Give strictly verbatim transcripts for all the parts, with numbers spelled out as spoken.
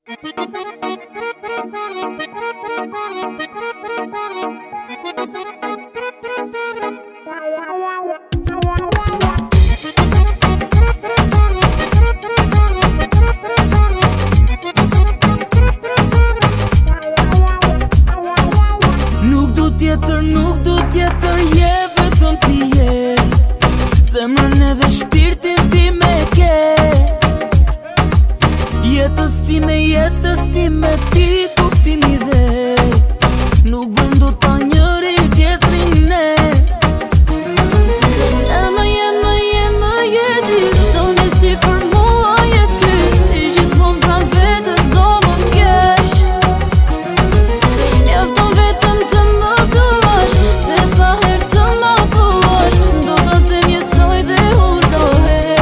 Nuk du tjetër, nuk du tjetër, je vetëm ti je. Zemrën edhe shpirtin ti me ke. Jetës ti me jetës ti me ti kuptimi dhe nuk bëm do ta njëri tjetrin ne. Se më je, më je, më je ti, çdo ndesi për mua je ty. Ti gjithmonë pran vetës do më m'kesh. Mjafton vetëm të më duash, dhe sa herë të ma thuash, do të them jesoj dhe urdohem.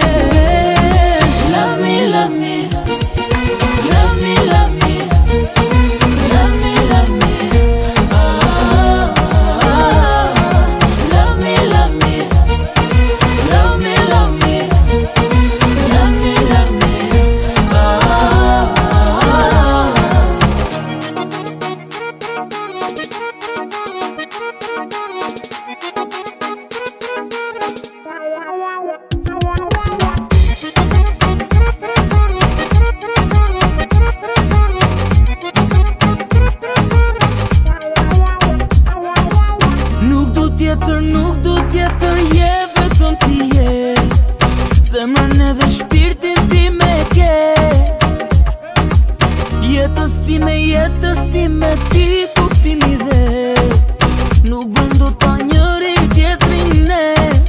Love me, love me, love me, love me, love me, love me, ah, ah, ah. Love me, love me, love me, love me, love me, love me, ah, ah, ah. Nuk du tjetër, nuk du tjetër, je vetëm ti je. Zemrën edhe shpirtin ti me ke. Jetës ti me jetës ti me ti kuptimi dhe nuk bëm do ta njëri tjetrin ne.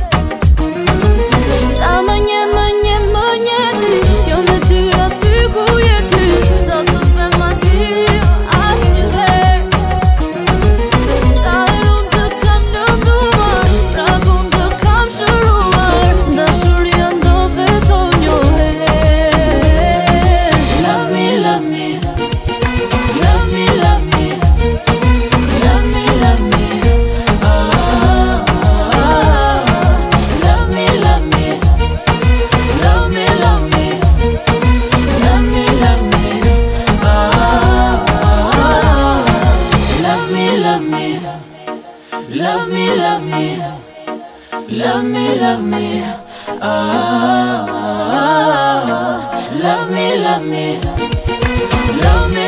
Sa më nje, më nje, më nje ti, jo me ty aty ku je ty. S'do të them aty asnjëherë. Sa herë unë të kam lënduar, prap unë të kam shëruar, dashuria ndodh vetëm një herë. Love me, love me, love me, love me, love me, love me, ah, ah, ah. Love me, love me, love me, love me, love me, love me, ah, ah, ah. Love me, love me, love me, love me, love me, love me, ah, ah, ah. Love me, love me, love me.